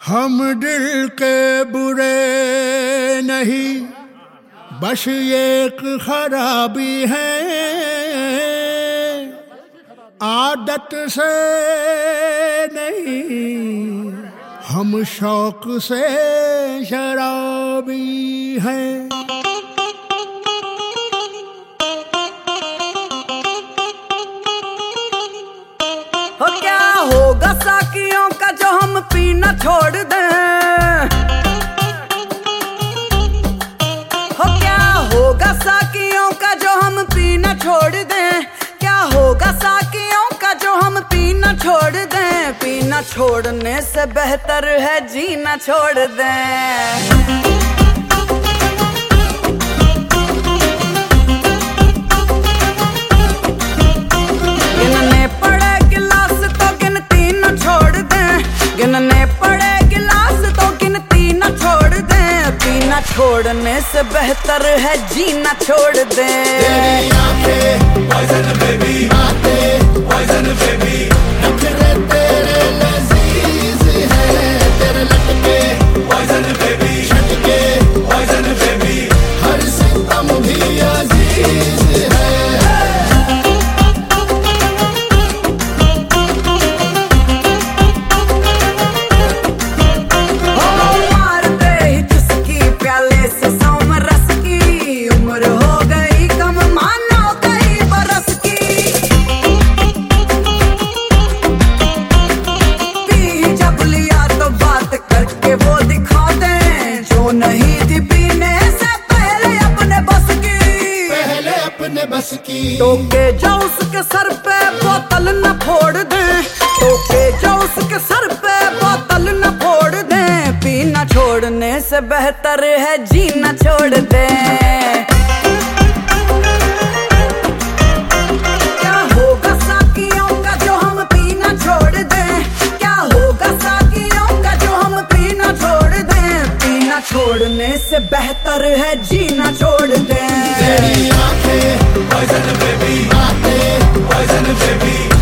हम दिल के बुरे नहीं, बस एक खराबी है, आदत से नहीं, हम शौक से शराबी हैं। हो क्या होगा साकियों का जो हम पीना छोड़ दें? हो क्या होगा साकियों का जो हम पीना छोड़ दें? क्या होगा साकियों का जो हम पीना छोड़ दें? पीना छोड़ने से बेहतर है जीना छोड़ दें। गिनने पड़े गिलास तो गिनती न छोड़ दें। पीना छोड़ने से बेहतर है जीना छोड़ दें। तेरी आंखें poison baby, बातें poison baby, नखरे तेरे लजीज हैं, तेरे लटके poison baby, झटके poison baby, हर सितम भी अजीज है। टोके जो उसके सर पे बोतल न फोड़ दें, टोके जो उसके सर पे बोतल न फोड़ दें। पीना छोड़ने से बेहतर है जीना छोड़ दें। क्या होगा साकियों का जो हम पीना छोड़ दें? क्या होगा साकियों का जो हम पीना छोड़ दें? पीना छोड़ने से बेहतर है जीना छोड़ दें। तेरी आंखें poison baby, बातें poison baby,